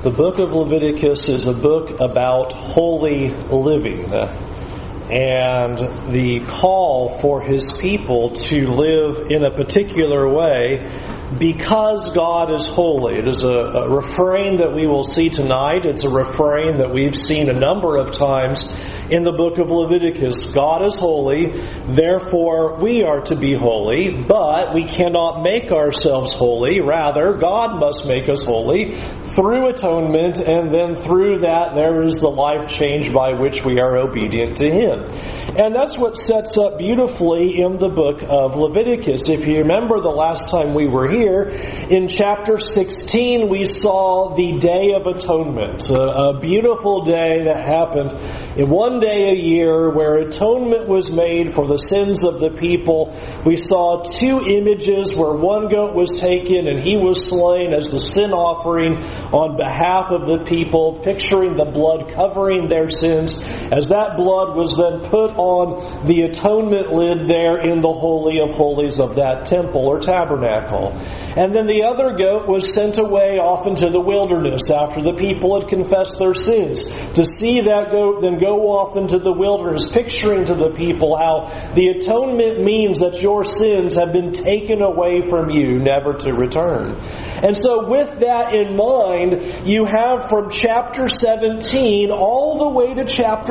The book of Leviticus is a book about holy living and the call for His people to live in a particular way because God is holy. It is a refrain that we will see tonight. It's a refrain that we've seen a number of times in the book of Leviticus. God is holy, therefore we are to be holy, but we cannot make ourselves holy. Rather, God must make us holy through atonement, and then through that there is the life change by which we are obedient to Him. And that's what sets up beautifully in the book of Leviticus. If you remember the last time we were here, in chapter 16 we saw the Day of Atonement, a beautiful day that happened in one day a year where atonement was made for the sins of the people. We saw two images where one goat was taken and he was slain as the sin offering on behalf of the people, picturing the blood covering their sins, as that blood was then put on the atonement lid there in the Holy of Holies of that temple or tabernacle. And then the other goat was sent away off into the wilderness after the people had confessed their sins. To see that goat then go off into the wilderness, picturing to the people how the atonement means that your sins have been taken away from you, never to return. And so with that in mind, you have from chapter 17 all the way to chapter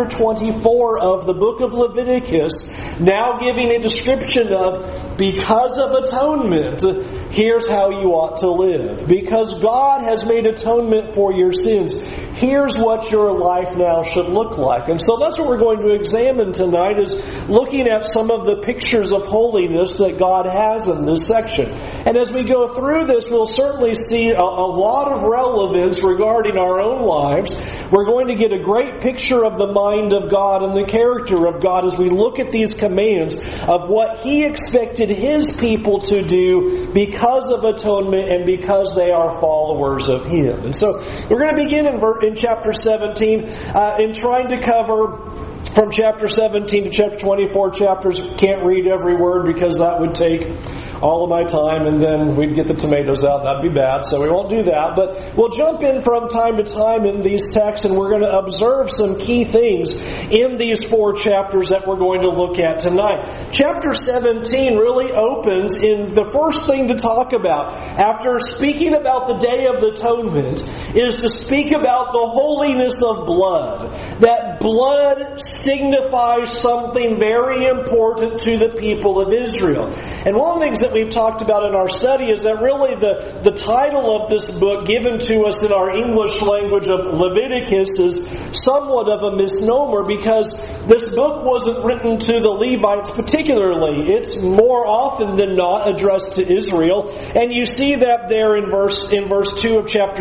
24 of the book of Leviticus now giving a description of, because of atonement, here's how you ought to live. Because God has made atonement for your sins, here's what your life now should look like. And so that's what we're going to examine tonight, is looking at some of the pictures of holiness that God has in this section. And as we go through this, we'll certainly see a lot of relevance regarding our own lives. We're going to get a great picture of the mind of God and the character of God as we look at these commands of what He expected His people to do because of atonement and because they are followers of Him. And so we're going to begin in chapter 17 in trying to cover from chapter 17 to chapter 24 chapters. Can't read every word because that would take all of my time and then we'd get the tomatoes out. That'd be bad, so we won't do that. But we'll jump in from time to time in these texts, and we're going to observe some key things in these four chapters that we're going to look at tonight. Chapter 17 really opens in the first thing to talk about, after speaking about the Day of Atonement, is to speak about the holiness of blood. That blood signifies something very important to the people of Israel. And one of the things that we've talked about in our study is that really the title of this book given to us in our English language of Leviticus is somewhat of a misnomer, because this book wasn't written to the Levites particularly. It's more often than not addressed to Israel. And you see that there in verse 2 of chapter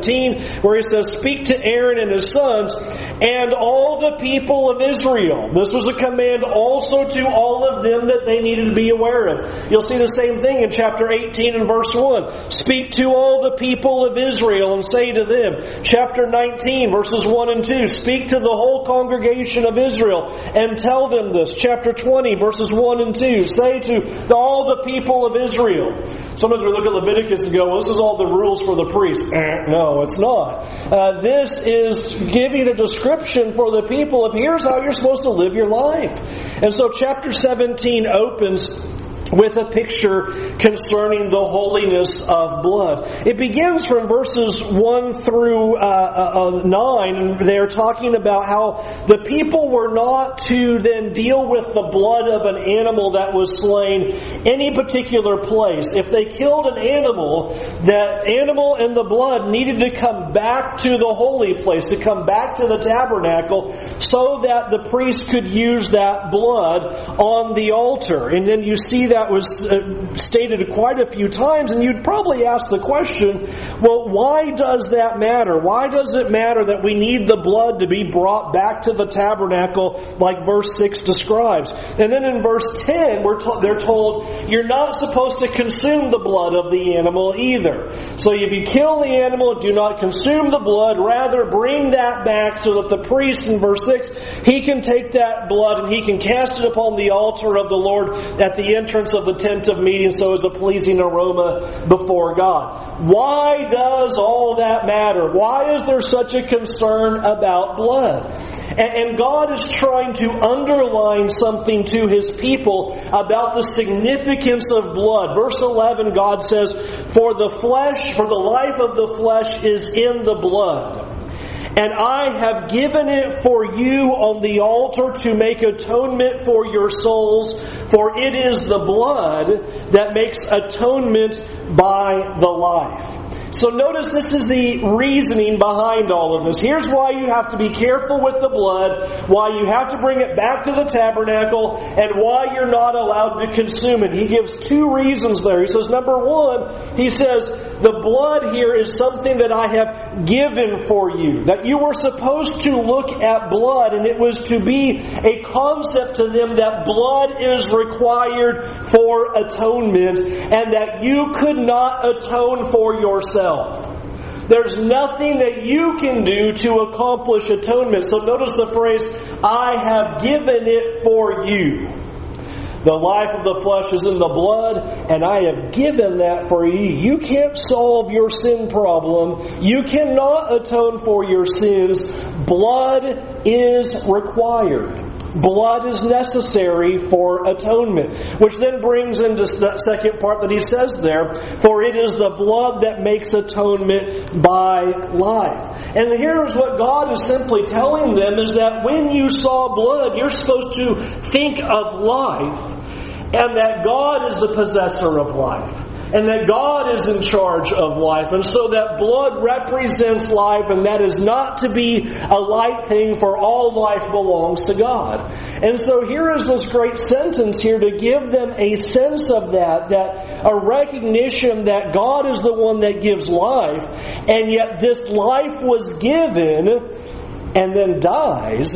17, where he says, "Speak to Aaron and his sons and all the people of Israel." This was a command also to all of them that they needed to be aware of. You'll see the same thing in chapter 18 and verse 1. "Speak to all the people of Israel and say to them." Chapter 19 verses 1 and 2. "Speak to the whole congregation of Israel and tell them this." Chapter 20 verses 1 and 2. "Say to all the people of Israel." Sometimes we look at Leviticus and go, well, this is all the rules for the priests. No, it's not. This is giving a description for the people of here's how you're supposed to live your life. And so chapter 17 opens with a picture concerning the holiness of blood. It begins from verses 1 through 9, and they're talking about how the people were not to then deal with the blood of an animal that was slain any particular place. If they killed an animal, that animal and the blood needed to come back to the holy place, to come back to the tabernacle, so that the priest could use that blood on the altar. And then you see that was stated quite a few times, and you'd probably ask the question, well, why does that matter? Why does it matter that we need the blood to be brought back to the tabernacle like verse 6 describes? And then in verse 10, they're told, you're not supposed to consume the blood of the animal either. So if you kill the animal, do not consume the blood, rather bring that back so that the priest in verse 6, he can take that blood and he can cast it upon the altar of the Lord at the entrance appearance of the tent of meeting so as a pleasing aroma before God. Why does all that matter? Why is there such a concern about blood? And God is trying to underline something to His people about the significance of blood. Verse 11, God says, for the life of the flesh is in the blood. And I have given it for you on the altar to make atonement for your souls, for it is the blood that makes atonement by the life. So notice this is the reasoning behind all of this. Here's why you have to be careful with the blood, why you have to bring it back to the tabernacle, and why you're not allowed to consume it. He gives two reasons there. He says, number one, he says, the blood here is something that I have given for you. That you were supposed to look at blood, and it was to be a concept to them that blood is required for atonement, and that you could not atone for yourself. There's nothing that you can do to accomplish atonement. So notice the phrase, I have given it for you. The life of the flesh is in the blood, and I have given that for you. You can't solve your sin problem. You cannot atone for your sins. Blood is required. Blood is necessary for atonement. Which then brings into that second part that he says there, for it is the blood that makes atonement by life. And here's what God is simply telling them, is that when you saw blood, you're supposed to think of life, and that God is the possessor of life, and that God is in charge of life. And so that blood represents life, and that is not to be a light thing, for all life belongs to God. And so here is this great sentence here to give them a sense of that a recognition that God is the one that gives life, and yet this life was given and then dies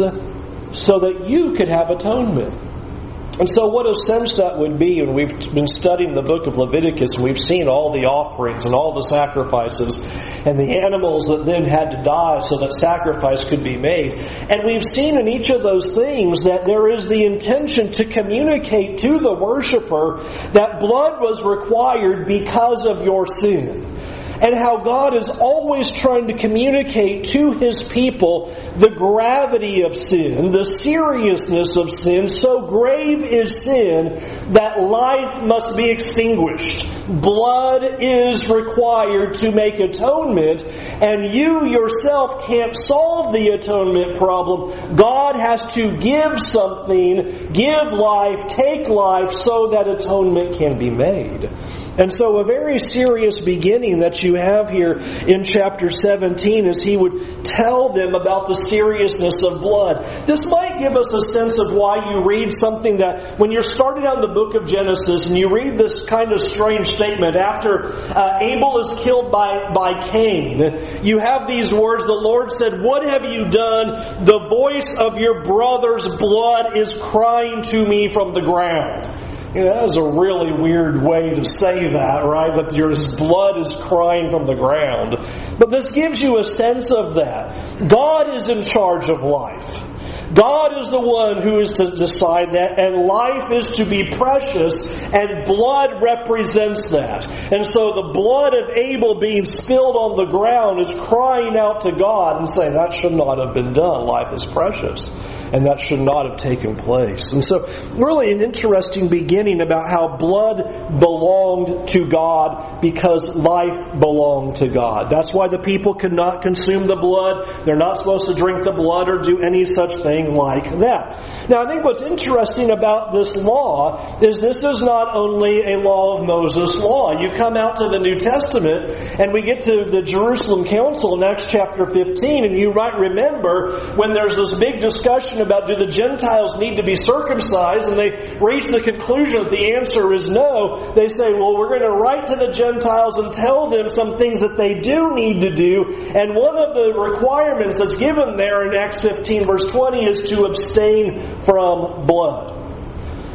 so that you could have atonement. And so what a sense that would be, and we've been studying the book of Leviticus, and we've seen all the offerings and all the sacrifices and the animals that then had to die so that sacrifice could be made. And we've seen in each of those things that there is the intention to communicate to the worshiper that blood was required because of your sin. And how God is always trying to communicate to His people the gravity of sin, the seriousness of sin. So grave is sin that life must be extinguished. Blood is required to make atonement, and you yourself can't solve the atonement problem. God has to give something, give life, take life, so that atonement can be made. And so a very serious beginning that you have here in chapter 17 is he would tell them about the seriousness of blood. This might give us a sense of why you read something that, when you're starting on the book of Genesis and you read this kind of strange statement after Abel is killed by Cain, you have these words, the Lord said, "What have you done? The voice of your brother's blood is crying to me from the ground." You know, that is a really weird way to say that, right? That your blood is crying from the ground. But this gives you a sense of that. God is in charge of life. God is the one who is to decide that, and life is to be precious, and blood represents that. And so the blood of Abel being spilled on the ground is crying out to God and saying, that should not have been done. Life is precious, and that should not have taken place. And so really an interesting beginning about how blood belonged to God because life belonged to God. That's why the people could not consume the blood. They're not supposed to drink the blood or do any such thing like that. Now, I think what's interesting about this law is this is not only a law of Moses' law. You come out to the New Testament and we get to the Jerusalem Council in Acts chapter 15, and you might remember when there's this big discussion about do the Gentiles need to be circumcised, and they reach the conclusion that the answer is no. They say, well, we're going to write to the Gentiles and tell them some things that they do need to do, and one of the requirements that's given there in Acts 15 verse 20 is to abstain from blood.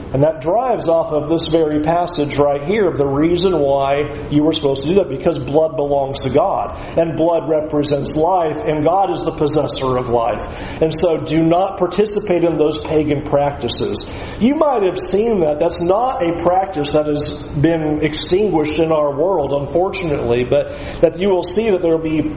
And that drives off of this very passage right here, the reason why you were supposed to do that, because blood belongs to God, and blood represents life, and God is the possessor of life. And so do not participate in those pagan practices. You might have seen that. That's not a practice that has been extinguished in our world, unfortunately, but that you will see that there will be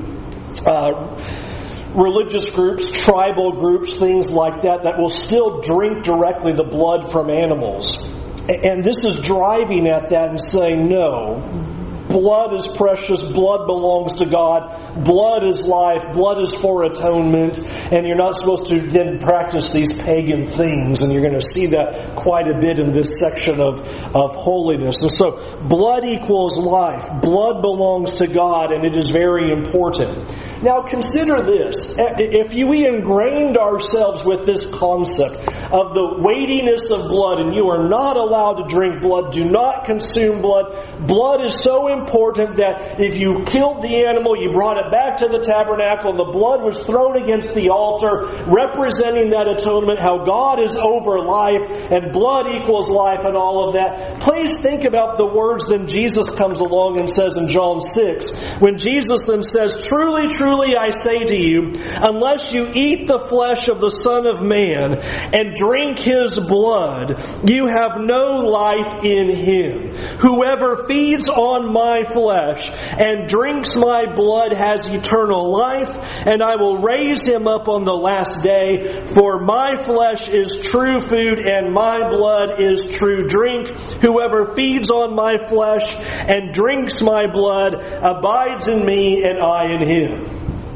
religious groups, tribal groups, things like that will still drink directly the blood from animals. And this is driving at that and saying, no, blood is precious, blood belongs to God, blood is life, blood is for atonement, and you're not supposed to then practice these pagan things. And you're going to see that quite a bit in this section of holiness. And so blood equals life, blood belongs to God, and it is very important. Now consider this. If we ingrained ourselves with this concept of the weightiness of blood, and you are not allowed to drink blood, do not consume blood. Blood is so important that if you killed the animal, you brought it back to the tabernacle, and the blood was thrown against the altar, representing that atonement, how God is over life, and blood equals life, and all of that. Please think about the words then Jesus comes along and says in John 6, when Jesus then says, "Truly, truly, I say to you, unless you eat the flesh of the Son of Man and drink His blood, you have no life in Him. Whoever feeds on my flesh and drinks my blood has eternal life, and I will raise him up on the last day. For my flesh is true food, and my blood is true drink. Whoever feeds on my flesh and drinks my blood abides in me, and I in him."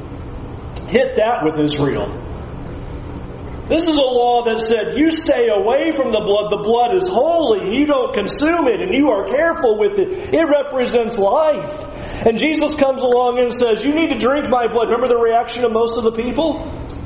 Hit that with Israel. This is a law that said, you stay away from the blood. The blood is holy. You don't consume it, and you are careful with it. It represents life. And Jesus comes along and says, you need to drink my blood. Remember the reaction of most of the people?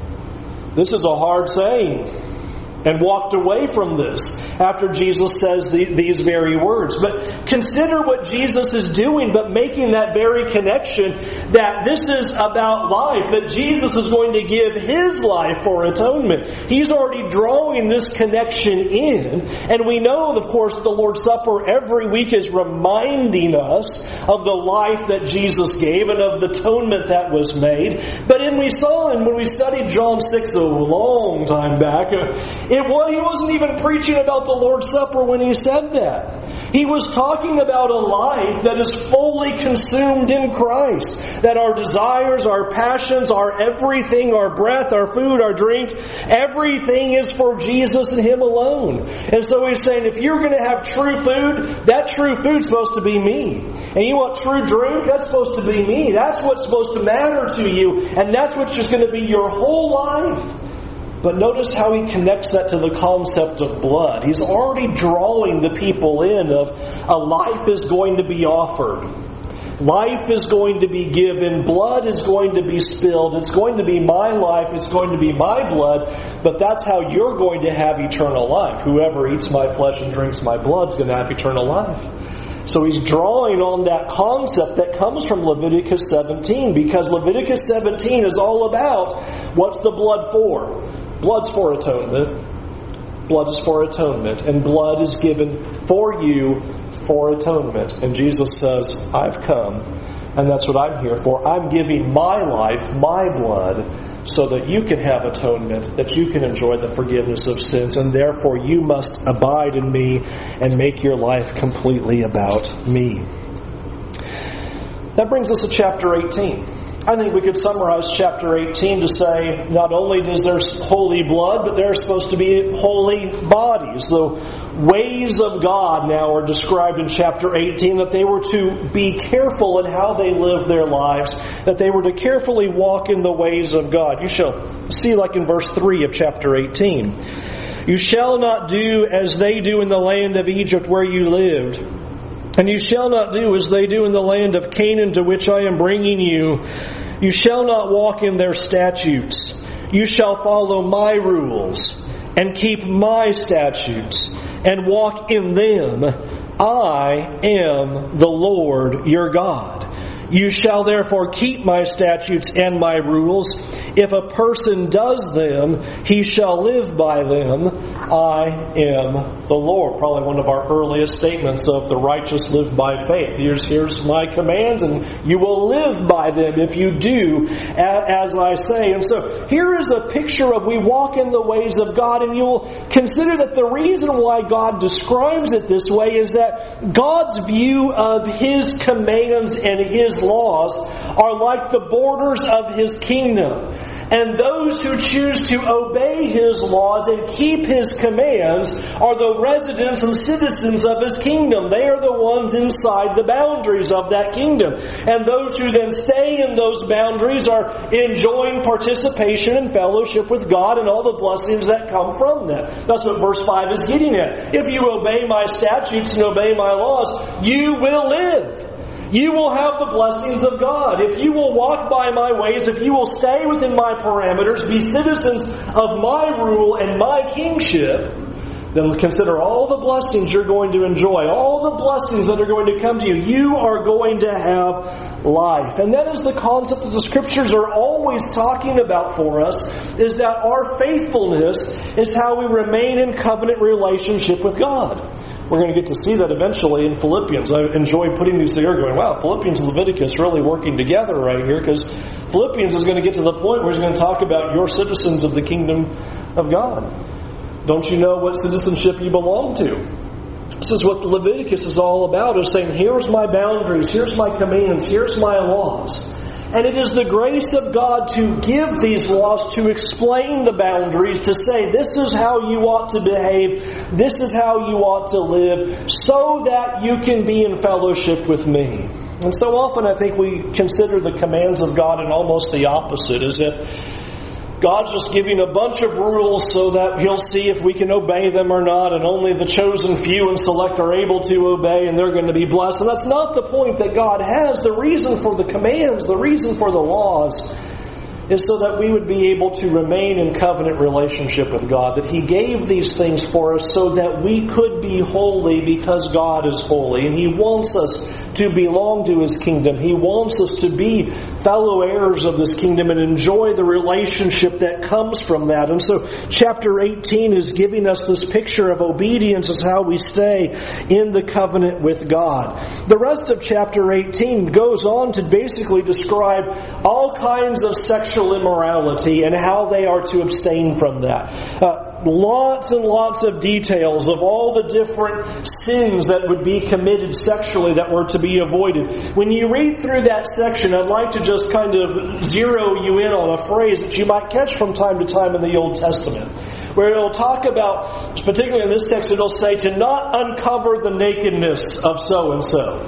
This is a hard saying. And walked away from this after Jesus says these very words. But consider what Jesus is doing, but making that very connection that this is about life, that Jesus is going to give His life for atonement. He's already drawing this connection in. And we know, of course, the Lord's Supper every week is reminding us of the life that Jesus gave and of the atonement that was made. But we saw when we studied John 6 a long time back, he wasn't even preaching about the Lord's Supper when he said that. He was talking about a life that is fully consumed in Christ. That our desires, our passions, our everything, our breath, our food, our drink, everything is for Jesus and Him alone. And so he's saying, if you're going to have true food, that true food's supposed to be me. And you want true drink, that's supposed to be me. That's what's supposed to matter to you. And that's what's just going to be your whole life. But notice how he connects that to the concept of blood. He's already drawing the people in of a life is going to be offered. Life is going to be given. Blood is going to be spilled. It's going to be my life. It's going to be my blood. But that's how you're going to have eternal life. Whoever eats my flesh and drinks my blood is going to have eternal life. So he's drawing on that concept that comes from Leviticus 17. Because Leviticus 17 is all about what's the blood for? Blood's for atonement. Blood is for atonement. And blood is given for you for atonement. And Jesus says, I've come. And that's what I'm here for. I'm giving my life, my blood, so that you can have atonement, that you can enjoy the forgiveness of sins. And therefore you must abide in me and make your life completely about me. That brings us to chapter 18. I think we could summarize chapter 18 to say not only is there holy blood, but there are supposed to be holy bodies. The ways of God now are described in chapter 18, that they were to be careful in how they live their lives, that they were to carefully walk in the ways of God. You shall see, like in verse 3 of chapter 18, you shall not do as they do in the land of Egypt where you lived. And you shall not do as they do in the land of Canaan to which I am bringing you. You shall not walk in their statutes. You shall follow my rules and keep my statutes and walk in them. I am the Lord your God. You shall therefore keep my statutes and my rules. If a person does them, he shall live by them. I am the Lord. Probably one of our earliest statements of the righteous live by faith. Here's my commands, and you will live by them if you do as I say. And so here is a picture of we walk in the ways of God, and you will consider that the reason why God describes it this way is that God's view of His commands and His laws are like the borders of His kingdom. And those who choose to obey His laws and keep His commands are the residents and citizens of His kingdom. They are the ones inside the boundaries of that kingdom. And those who then stay in those boundaries are enjoying participation and fellowship with God and all the blessings that come from that. That's what verse 5 is getting at. If you obey my statutes and obey my laws, you will live. You will have the blessings of God. If you will walk by my ways, if you will stay within my parameters, be citizens of my rule and my kingship, then consider all the blessings you're going to enjoy, all the blessings that are going to come to you. You are going to have life. And that is the concept that the Scriptures are always talking about for us, is that our faithfulness is how we remain in covenant relationship with God. We're going to get to see that eventually in Philippians. I enjoy putting these together going, wow, Philippians and Leviticus really working together right here, because Philippians is going to get to the point where he's going to talk about your citizens of the kingdom of God. Don't you know what citizenship you belong to? This is what the Leviticus is all about, is saying, here's my boundaries, here's my commands, here's my laws. And it is the grace of God to give these laws, to explain the boundaries, to say this is how you ought to behave, this is how you ought to live, so that you can be in fellowship with me. And so often I think we consider the commands of God in almost the opposite, as if God's just giving a bunch of rules so that He'll see if we can obey them or not, and only the chosen few and select are able to obey, and they're going to be blessed. And that's not the point that God has. The reason for the commands, the reason for the laws, is so that we would be able to remain in covenant relationship with God. That He gave these things for us so that we could be holy because God is holy. And He wants us to belong to His kingdom. He wants us to be fellow heirs of this kingdom and enjoy the relationship that comes from that. And so chapter 18 is giving us this picture of obedience as how we stay in the covenant with God. The rest of chapter 18 goes on to basically describe all kinds of sexual immorality and how they are to abstain from that. Lots and lots of details of all the different sins that would be committed sexually that were to be avoided. When you read through that section, I'd like to just kind of zero you in on a phrase that you might catch from time to time in the Old Testament, where it'll talk about, particularly in this text, it'll say to not uncover the nakedness of so-and-so.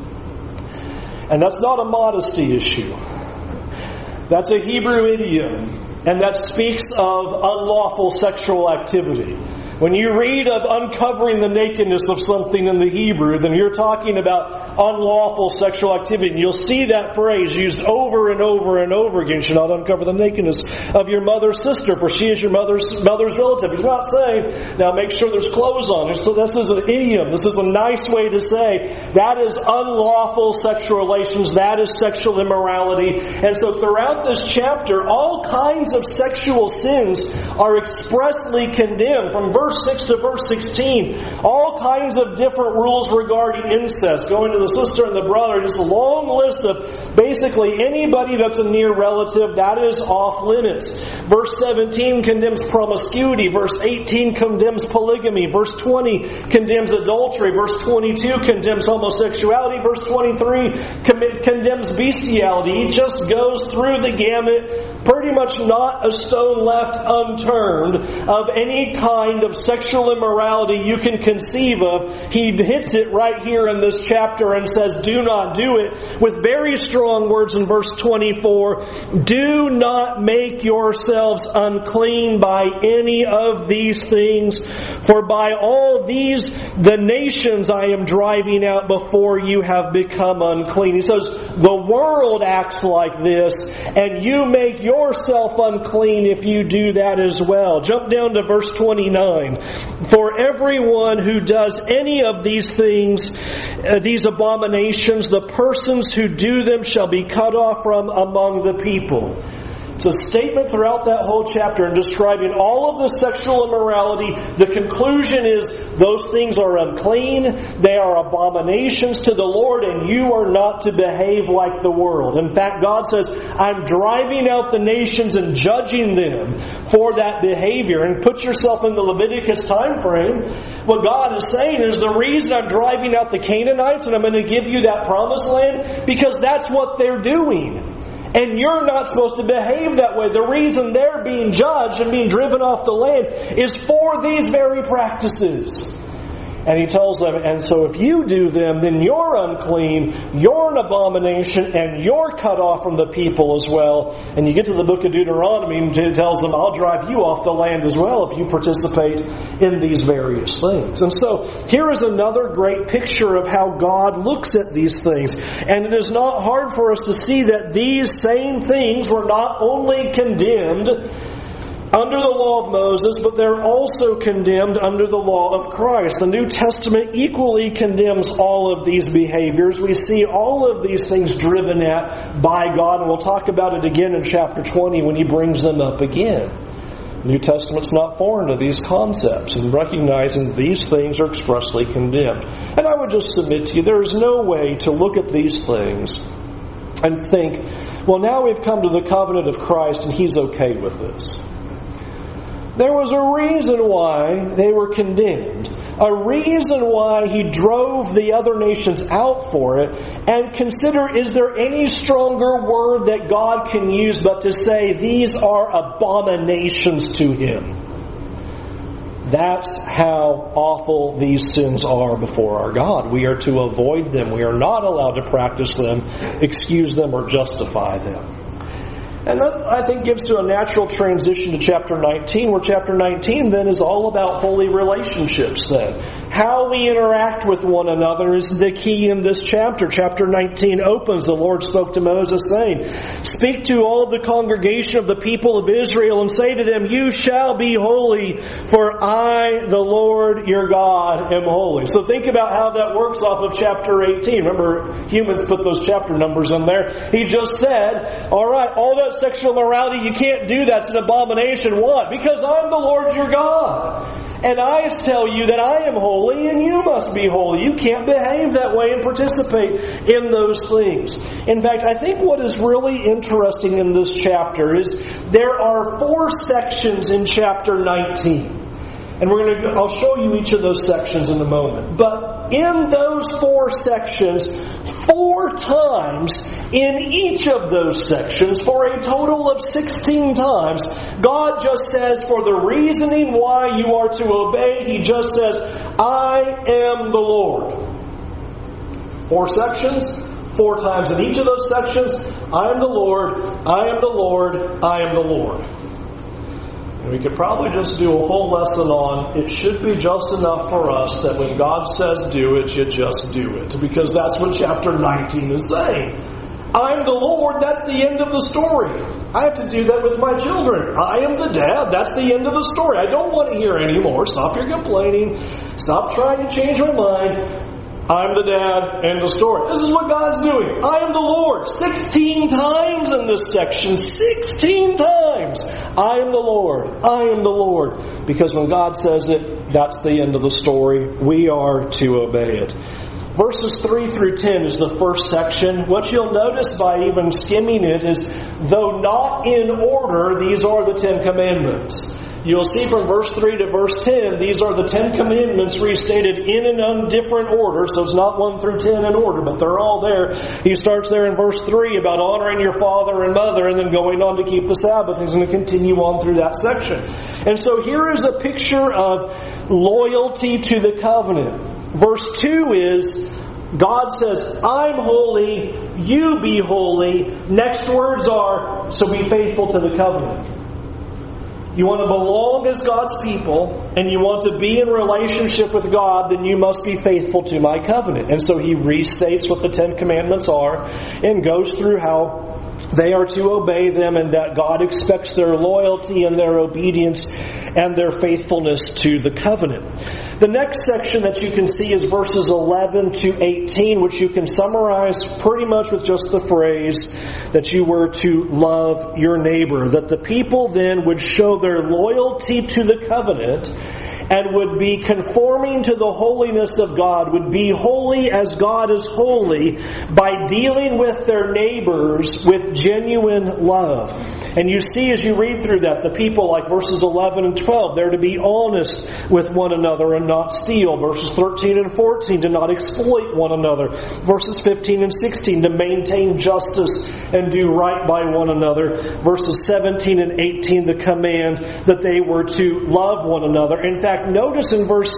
And that's not a modesty issue. That's a Hebrew idiom. And that speaks of unlawful sexual activity. When you read of uncovering the nakedness of something in the Hebrew, then you're talking about unlawful sexual activity. And you'll see that phrase used over and over and over again. You should not uncover the nakedness of your mother's sister, for she is your mother's relative. He's not saying, now make sure there's clothes on. So this is an idiom. This is a nice way to say that is unlawful sexual relations. That is sexual immorality. And so throughout this chapter, all kinds of sexual sins are expressly condemned. From verse 6 to verse 16, all kinds of different rules regarding incest, going to the sister and the brother, just a long list of basically anybody that's a near relative, that is off limits. Verse 17 condemns promiscuity, verse 18 condemns polygamy, verse 20 condemns adultery, verse 22 condemns homosexuality, verse 23 condemns bestiality. He just goes through the gamut, pretty much not a stone left unturned of any kind of sexual immorality you can conceive of. He hits it right here in this chapter and says, do not do it, with very strong words in verse 24. Do not make yourselves unclean by any of these things, for by all these the nations I am driving out before you have become unclean. He says, the world acts like this, and you make yourself unclean if you do that as well. Jump down to verse 29. 9. For everyone who does any of these things, these abominations, the persons who do them shall be cut off from among the people. It's a statement throughout that whole chapter in describing all of the sexual immorality. The conclusion is those things are unclean, they are abominations to the Lord, and you are not to behave like the world. In fact, God says, I'm driving out the nations and judging them for that behavior. And put yourself in the Leviticus time frame. What God is saying is the reason I'm driving out the Canaanites and I'm going to give you that promised land, because that's what they're doing. And you're not supposed to behave that way. The reason they're being judged and being driven off the land is for these very practices. And He tells them, and so if you do them, then you're unclean, you're an abomination, and you're cut off from the people as well. And you get to the book of Deuteronomy, and it tells them, I'll drive you off the land as well if you participate in these various things. And so here is another great picture of how God looks at these things. And it is not hard for us to see that these same things were not only condemned under the law of Moses, but they're also condemned under the law of Christ. The New Testament equally condemns all of these behaviors. We see all of these things driven at by God, and we'll talk about it again in chapter 20 when He brings them up again. The New Testament's not foreign to these concepts, and recognizing these things are expressly condemned. And I would just submit to you, there is no way to look at these things and think, well, now we've come to the covenant of Christ and He's okay with this. There was a reason why they were condemned. A reason why He drove the other nations out for it. And consider, is there any stronger word that God can use but to say these are abominations to Him? That's how awful these sins are before our God. We are to avoid them. We are not allowed to practice them, excuse them, or justify them. And that, I think, gives to a natural transition to chapter 19, where chapter 19 then is all about holy relationships then. How we interact with one another is the key in this chapter. Chapter 19 opens, the Lord spoke to Moses saying, Speak to all the congregation of the people of Israel and say to them, You shall be holy, for I, the Lord your God, am holy. So think about how that works off of chapter 18. Remember, humans put those chapter numbers in there. He just said, all right, all that sexual immorality, you can't do that. It's an abomination. Why? Because I'm the Lord your God. And I tell you that I am holy and you must be holy. You can't behave that way and participate in those things. In fact, I think what is really interesting in this chapter is there are 4 sections in chapter 19. And I'll show you each of those sections in a moment. But in those 4 sections, 4 times in each of those sections, for a total of 16 times, God just says, for the reasoning why you are to obey, He just says, I am the Lord. 4 sections, 4 times in each of those sections, I am the Lord, I am the Lord, I am the Lord. And we could probably just do a whole lesson on, it should be just enough for us that when God says do it, you just do it. Because that's what chapter 19 is saying. I'm the Lord, that's the end of the story. I have to do that with my children. I am the dad, that's the end of the story. I don't want to hear anymore. Stop your complaining. Stop trying to change my mind. I'm the dad, end of story. This is what God's doing. I am the Lord. 16 times in this section. 16 times. I am the Lord. I am the Lord. Because when God says it, that's the end of the story. We are to obey it. Verses 3 through 10 is the first section. What you'll notice by even skimming it is, though not in order, these are the 10 commandments. You'll see from verse 3 to verse 10, these are the 10 commandments restated in an different order. So it's not 1 through 10 in order, but they're all there. He starts there in verse 3 about honoring your father and mother, and then going on to keep the Sabbath. He's going to continue on through that section. And so here is a picture of loyalty to the covenant. Verse 2 is, God says, I'm holy, you be holy. Next words are, so be faithful to the covenant. You want to belong as God's people, and you want to be in relationship with God, then you must be faithful to my covenant. And so He restates what the 10 commandments are, and goes through how they are to obey them, and that God expects their loyalty and their obedience and their faithfulness to the covenant. The next section that you can see is verses 11 to 18, which you can summarize pretty much with just the phrase that you were to love your neighbor. That the people then would show their loyalty to the covenant and would be conforming to the holiness of God, would be holy as God is holy by dealing with their neighbors with genuine love. And you see as you read through that, the people like verses 11 and 12, they're to be honest with one another and not steal. Verses 13 and 14, to not exploit one another. Verses 15 and 16, to maintain justice and do right by one another. Verses 17 and 18, the command that they were to love one another. In fact, notice in verse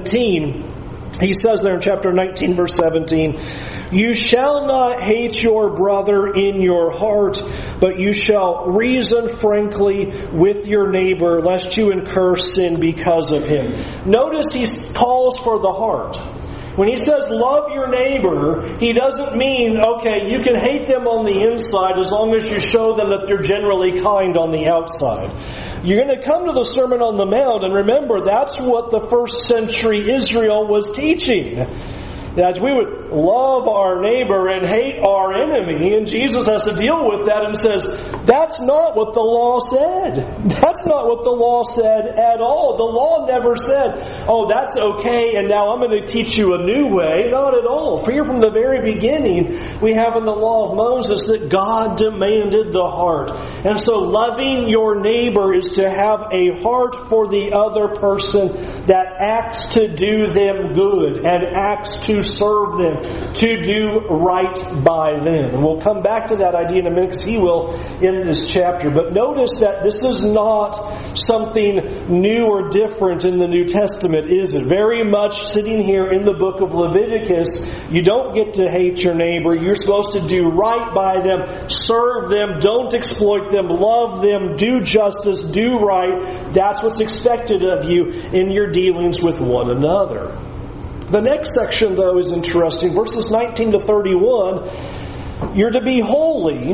17, he says there in chapter 19, verse 17, "You shall not hate your brother in your heart, but you shall reason frankly with your neighbor, lest you incur sin because of him." Notice he calls for the heart. When he says love your neighbor, he doesn't mean, okay, you can hate them on the inside as long as you show them that they're generally kind on the outside. You're going to come to the Sermon on the Mount, and remember, that's what the first century Israel was teaching. That we would love our neighbor and hate our enemy, and Jesus has to deal with that and says, that's not what the law said. That's not what the law said at all. The law never said, oh, that's okay, and now I'm going to teach you a new way. Not at all. For here from the very beginning, we have in the law of Moses that God demanded the heart. And so loving your neighbor is to have a heart for the other person that acts to do them good and acts to serve them, to do right by them. And we'll come back to that idea in a minute, because he will in this chapter. But notice that this is not something new or different in the New Testament, is it? Very much sitting here in the book of Leviticus, you don't get to hate your neighbor. You're supposed to do right by them, serve them, don't exploit them, love them, do justice, do right. That's what's expected of you in your dealings with one another. The next section, though, is interesting. Verses 19 to 31, you're to be holy,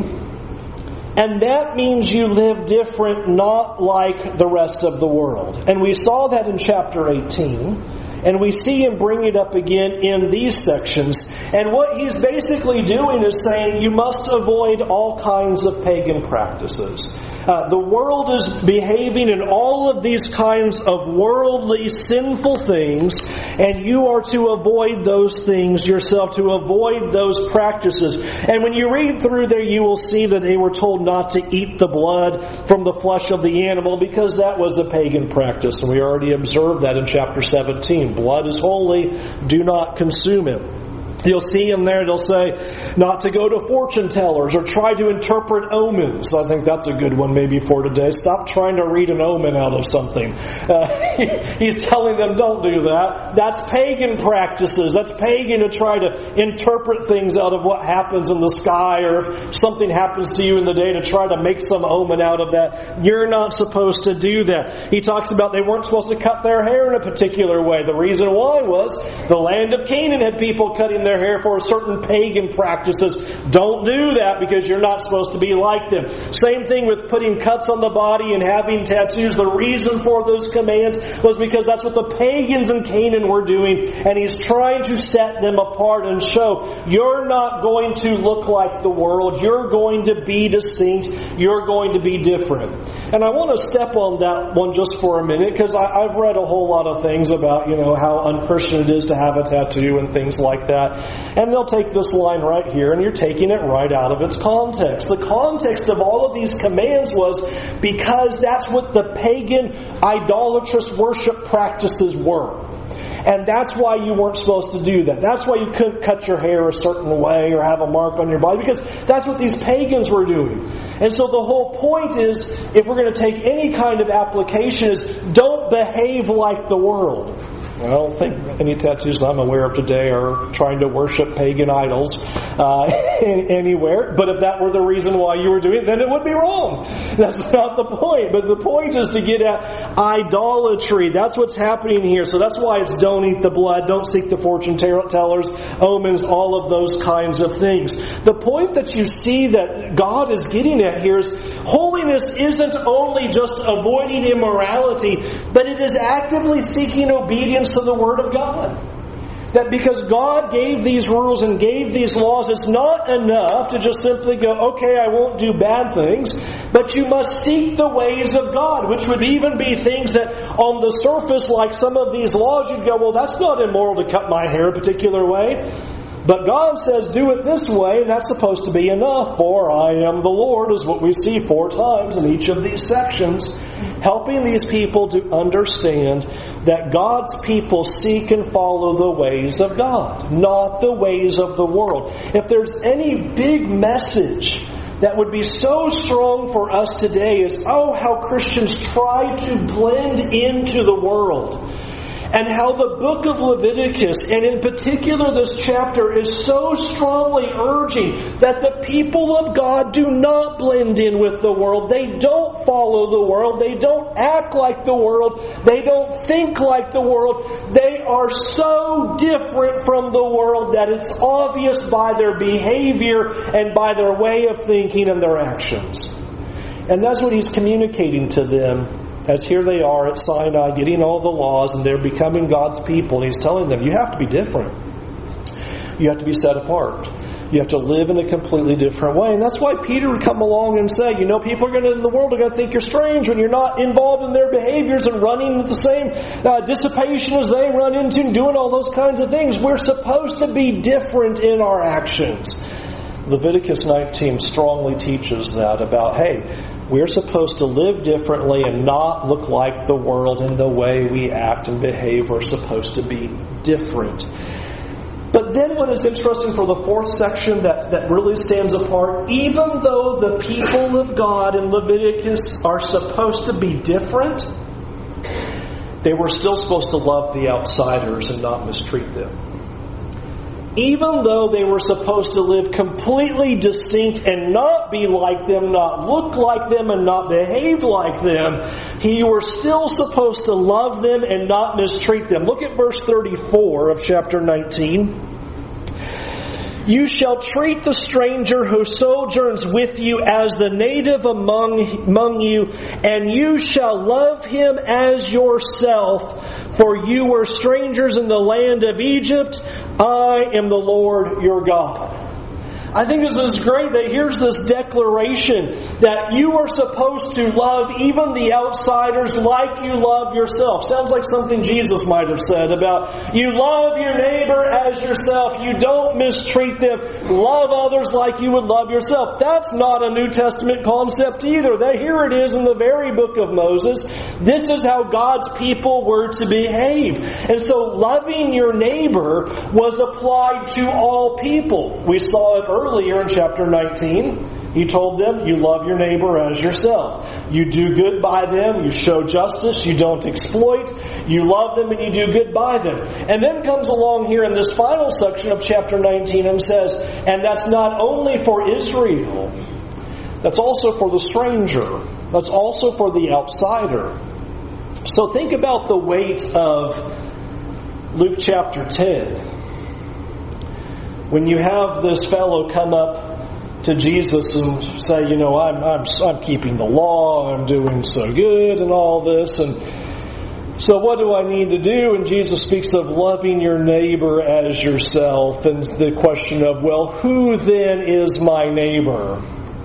and that means you live different, not like the rest of the world. And we saw that in chapter 18, and we see him bring it up again in these sections. And what he's basically doing is saying you must avoid all kinds of pagan practices. The world is behaving in all of these kinds of worldly, sinful things, and you are to avoid those things yourself, to avoid those practices. And when you read through there, you will see that they were told not to eat the blood from the flesh of the animal, because that was a pagan practice. And we already observed that in chapter 17. Blood is holy, do not consume it. You'll see in there, it'll say not to go to fortune tellers or try to interpret omens. I think that's a good one maybe for today. Stop trying to read an omen out of something. He's telling them don't do that. That's pagan practices. That's pagan to try to interpret things out of what happens in the sky, or if something happens to you in the day to try to make some omen out of that. You're not supposed to do that. He talks about they weren't supposed to cut their hair in a particular way. The reason why was the land of Canaan had people cutting their hair for certain pagan practices. Don't do that, because you're not supposed to be like them. Same thing with putting cuts on the body and having tattoos. The reason for those commands was because that's what the pagans in Canaan were doing, and he's trying to set them apart and show you're not going to look like the world. You're going to be distinct. You're going to be different. And I want to step on that one just for a minute, because I've read a whole lot of things about, how unchristian it is to have a tattoo and things like that. And they'll take this line right here, and you're taking it right out of its context. The context of all of these commands was because that's what the pagan idolatrous worship practices were. And that's why you weren't supposed to do that. That's why you couldn't cut your hair a certain way or have a mark on your body, because that's what these pagans were doing. And so the whole point is, if we're going to take any kind of application, is don't behave like the world. I don't think any tattoos that I'm aware of today are trying to worship pagan idols anywhere. But if that were the reason why you were doing it, then it would be wrong. That's not the point. But the point is to get at idolatry. That's what's happening here. So that's why it's don't eat the blood, don't seek the fortune tellers, omens, all of those kinds of things. The point that you see that God is getting at here is holiness isn't only just avoiding immorality, but it is actively seeking obedience to the Word of God. That because God gave these rules and gave these laws, it's not enough to just simply go, okay, I won't do bad things, but you must seek the ways of God, which would even be things that on the surface, like some of these laws, you'd go, well, that's not immoral to cut my hair a particular way. But God says, do it this way, and that's supposed to be enough. For I am the Lord, is what we see 4 times in each of these sections. Helping these people to understand that God's people seek and follow the ways of God, not the ways of the world. If there's any big message that would be so strong for us today is, oh, how Christians try to blend into the world. And how the book of Leviticus, and in particular this chapter, is so strongly urging that the people of God do not blend in with the world. They don't follow the world. They don't act like the world. They don't think like the world. They are so different from the world that it's obvious by their behavior and by their way of thinking and their actions. And that's what he's communicating to them. As here they are at Sinai getting all the laws and they're becoming God's people. And He's telling them, you have to be different. You have to be set apart. You have to live in a completely different way. And that's why Peter would come along and say, people in the world are going to think you're strange when you're not involved in their behaviors and running into the same dissipation as they run into and doing all those kinds of things. We're supposed to be different in our actions. Leviticus 19 strongly teaches that about, hey, we're supposed to live differently and not look like the world, and the way we act and behave are supposed to be different. But then what is interesting for the 4th section that really stands apart, even though the people of God in Leviticus are supposed to be different, they were still supposed to love the outsiders and not mistreat them. Even though they were supposed to live completely distinct and not be like them, not look like them, and not behave like them, you were still supposed to love them and not mistreat them. Look at verse 34 of chapter 19. You shall treat the stranger who sojourns with you as the native among you, and you shall love him as yourself, for you were strangers in the land of Egypt. I am the Lord your God. I think this is great that here's this declaration that you are supposed to love even the outsiders like you love yourself. Sounds like something Jesus might have said about you love your neighbor as yourself. You don't mistreat them. Love others like you would love yourself. That's not a New Testament concept either. Here it is in the very book of Moses. This is how God's people were to behave. And so loving your neighbor was applied to all people. We saw it earlier in chapter 19. He told them, you love your neighbor as yourself. You do good by them. You show justice. You don't exploit. You love them and you do good by them. And then comes along here in this final section of chapter 19 and says, and that's not only for Israel. That's also for the stranger. That's also for the outsider. So think about the weight of Luke chapter 10. When you have this fellow come up to Jesus and say, I'm keeping the law, I'm doing so good and all this, and so what do I need to do? And Jesus speaks of loving your neighbor as yourself, and the question of, well, who then is my neighbor?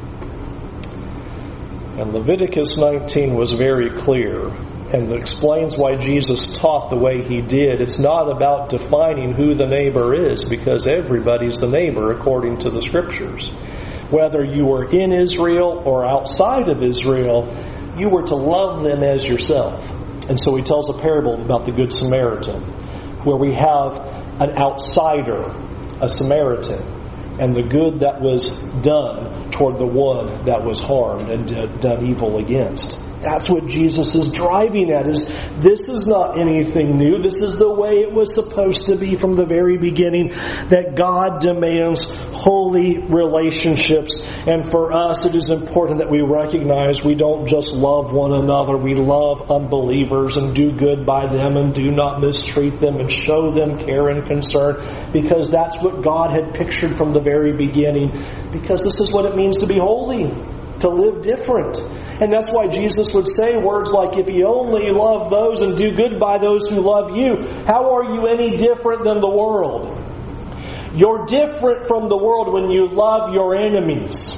And Leviticus 19 was very clear. And explains why Jesus taught the way He did. It's not about defining who the neighbor is, because everybody's the neighbor according to the Scriptures. Whether you were in Israel or outside of Israel, you were to love them as yourself. And so He tells a parable about the Good Samaritan, where we have an outsider, a Samaritan, and the good that was done toward the one that was harmed and done evil against. That's what Jesus is driving at. This is not anything new. This is the way it was supposed to be from the very beginning, that God demands holy relationships. And for us, it is important that we recognize we don't just love one another. We love unbelievers and do good by them and do not mistreat them and show them care and concern, because that's what God had pictured from the very beginning. Because this is what it means to be holy, to live different. And that's why Jesus would say words like, if you only love those and do good by those who love you, how are you any different than the world? You're different from the world when you love your enemies.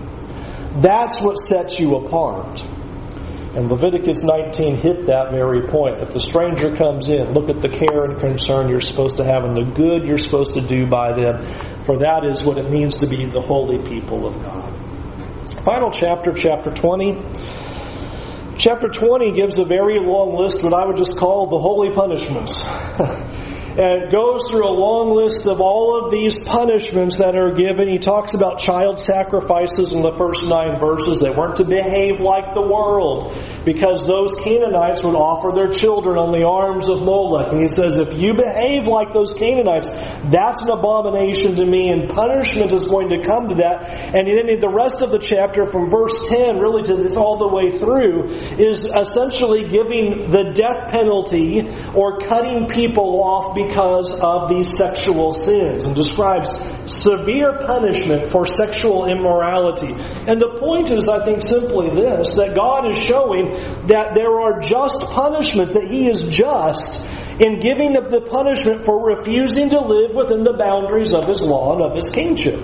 That's what sets you apart. And Leviticus 19 hit that very point. If the stranger comes in, look at the care and concern you're supposed to have and the good you're supposed to do by them. For that is what it means to be the holy people of God. Final chapter, chapter 20. Chapter 20 gives a very long list, what I would just call the holy punishments. And it goes through a long list of all of these punishments that are given. He talks about child sacrifices in the first 9 verses. They weren't to behave like the world, because those Canaanites would offer their children on the arms of Molech. And he says, if you behave like those Canaanites, that's an abomination to me, and punishment is going to come to that. And then the rest of the chapter, from verse 10 really to all the way through, is essentially giving the death penalty or cutting people off because of these sexual sins, and describes severe punishment for sexual immorality. And the point is, I think, simply this, that God is showing that there are just punishments, that He is just in giving up the punishment for refusing to live within the boundaries of His law and of His kingship.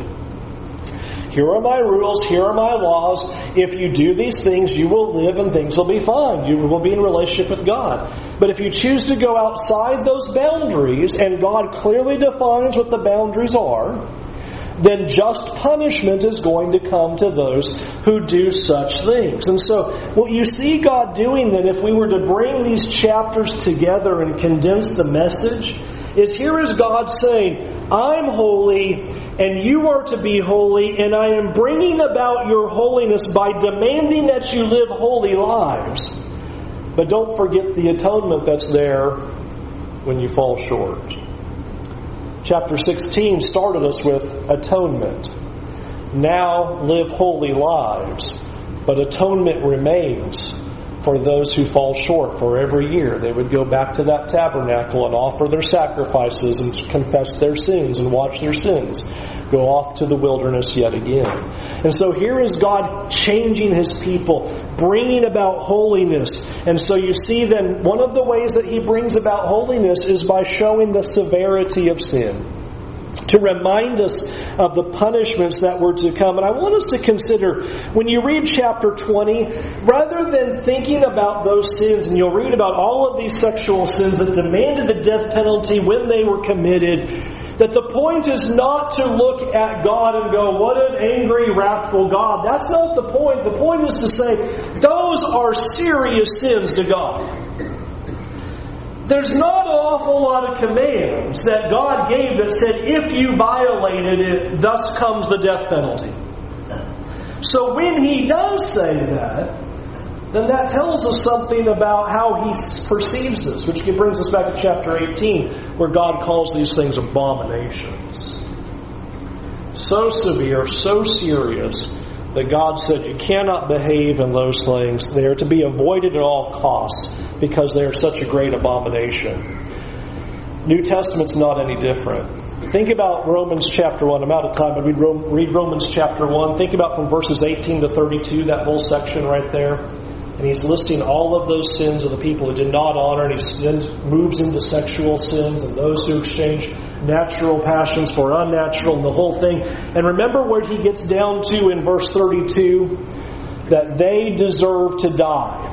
Here are my rules, here are my laws. If you do these things, you will live and things will be fine. You will be in relationship with God. But if you choose to go outside those boundaries, and God clearly defines what the boundaries are, then just punishment is going to come to those who do such things. And so what you see God doing then, if we were to bring these chapters together and condense the message, is here is God saying, I'm holy, and you are to be holy, and I am bringing about your holiness by demanding that you live holy lives. But don't forget the atonement that's there when you fall short. Chapter 16 started us with atonement. Now live holy lives, but atonement remains for those who fall short. For every year they would go back to that tabernacle and offer their sacrifices and confess their sins and watch their sins go off to the wilderness yet again. And so here is God changing His people, bringing about holiness. And so you see then one of the ways that He brings about holiness is by showing the severity of sin, to remind us of the punishments that were to come. And I want us to consider, when you read chapter 20, rather than thinking about those sins, and you'll read about all of these sexual sins that demanded the death penalty when they were committed, that the point is not to look at God and go, what an angry, wrathful God. That's not the point. The point is to say, those are serious sins to God. There's not an awful lot of commands that God gave that said, if you violated it, thus comes the death penalty. So when He does say that, then that tells us something about how He perceives this, which brings us back to chapter 18, where God calls these things abominations. So severe, so serious, that God said you cannot behave in those things. They are to be avoided at all costs because they are such a great abomination. New Testament's not any different. Think about Romans chapter 1. I'm out of time, but read Romans chapter 1. Think about from verses 18 to 32, that whole section right there. And he's listing all of those sins of the people who did not honor, and he moves into sexual sins and those who exchange natural passions for unnatural and the whole thing. And remember where he gets down to in verse 32, that they deserve to die.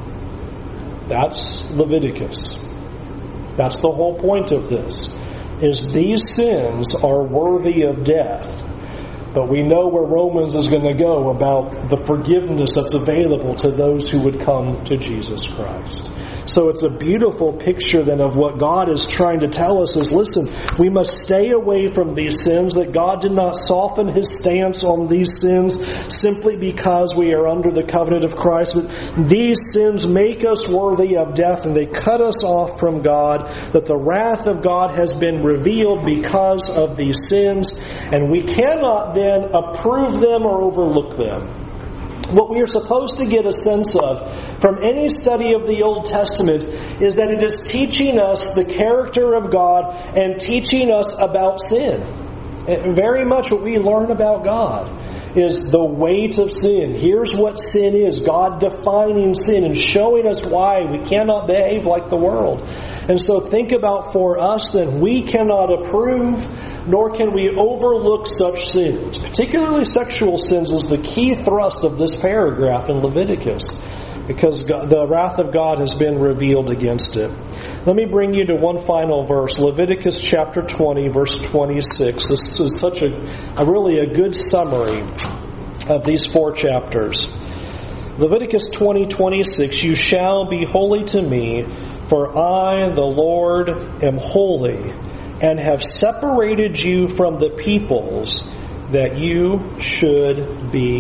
That's Leviticus. That's the whole point of this, is these sins are worthy of death. But we know where Romans is going to go about the forgiveness that's available to those who would come to Jesus Christ. So it's a beautiful picture then of what God is trying to tell us is, listen, we must stay away from these sins, that God did not soften His stance on these sins simply because we are under the covenant of Christ. But these sins make us worthy of death, and they cut us off from God, that the wrath of God has been revealed because of these sins, and we cannot then approve them or overlook them. What we are supposed to get a sense of from any study of the Old Testament is that it is teaching us the character of God and teaching us about sin. And very much what we learn about God is the weight of sin. Here's what sin is. God defining sin and showing us why we cannot behave like the world. And so think about for us then, we cannot approve nor can we overlook such sins. Particularly sexual sins is the key thrust of this paragraph in Leviticus, because the wrath of God has been revealed against it. Let me bring you to one final verse, Leviticus chapter 20, verse 26. This is such a really a good summary of these 4 chapters. Leviticus 20:26, you shall be holy to me, for I, the Lord, am holy, and have separated you from the peoples, that you should be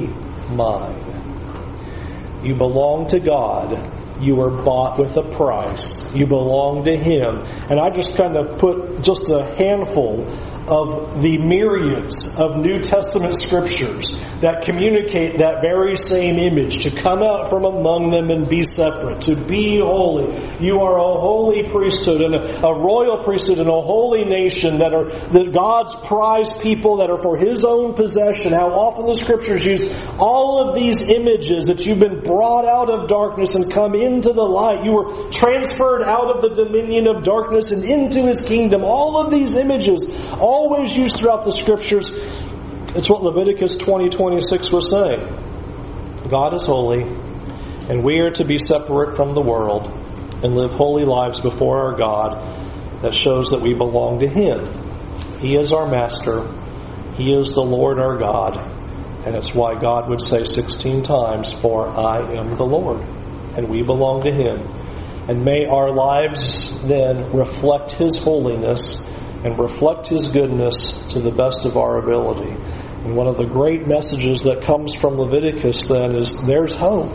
mine. You belong to God. You were bought with a price. You belong to Him. And I just kind of put just a handful of the myriads of New Testament scriptures that communicate that very same image, to come out from among them and be separate, to be holy. You are a holy priesthood and a royal priesthood and a holy nation that are God's prized people that are for His own possession. How often the scriptures use all of these images that you've been brought out of darkness and come into the light. You were transferred out of the dominion of darkness and into His kingdom. All of these images, always used throughout the scriptures. It's what Leviticus 20:26 was saying. God is holy, and we are to be separate from the world and live holy lives before our God that shows that we belong to Him. He is our master. He is the Lord our God. And it's why God would say 16 times, for I am the Lord. And we belong to Him. And may our lives then reflect His holiness and reflect His goodness to the best of our ability. And one of the great messages that comes from Leviticus then is there's hope.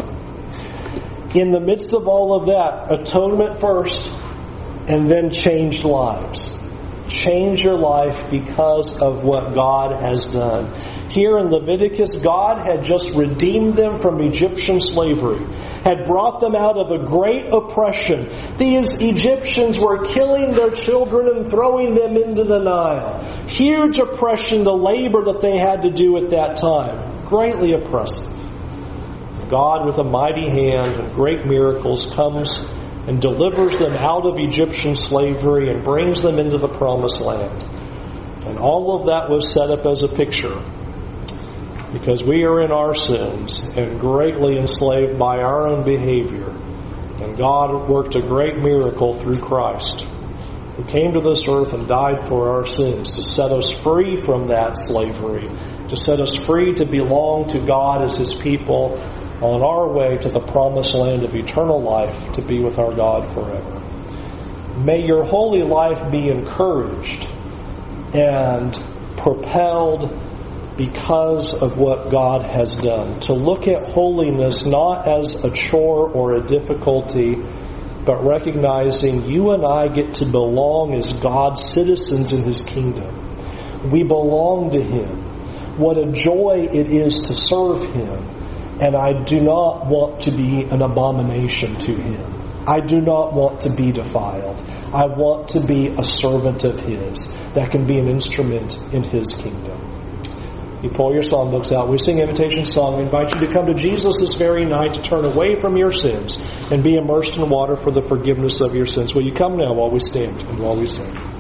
In the midst of all of that, atonement first, and then changed lives. Change your life because of what God has done. Here in Leviticus, God had just redeemed them from Egyptian slavery, had brought them out of a great oppression. These Egyptians were killing their children and throwing them into the Nile. Huge oppression, the labor that they had to do at that time. Greatly oppressive. God, with a mighty hand and great miracles, comes and delivers them out of Egyptian slavery and brings them into the promised land. And all of that was set up as a picture, because we are in our sins and greatly enslaved by our own behavior. And God worked a great miracle through Christ, who came to this earth and died for our sins to set us free from that slavery, to set us free to belong to God as His people on our way to the promised land of eternal life, to be with our God forever. May your holy life be encouraged and propelled because of what God has done. To look at holiness not as a chore or a difficulty, but recognizing you and I get to belong as God's citizens in His kingdom. We belong to Him. What a joy it is to serve Him. And I do not want to be an abomination to Him. I do not want to be defiled. I want to be a servant of His that can be an instrument in His kingdom. You pull your songbooks out. We sing invitation song. We invite you to come to Jesus this very night, to turn away from your sins and be immersed in water for the forgiveness of your sins. Will you come now while we stand and while we sing?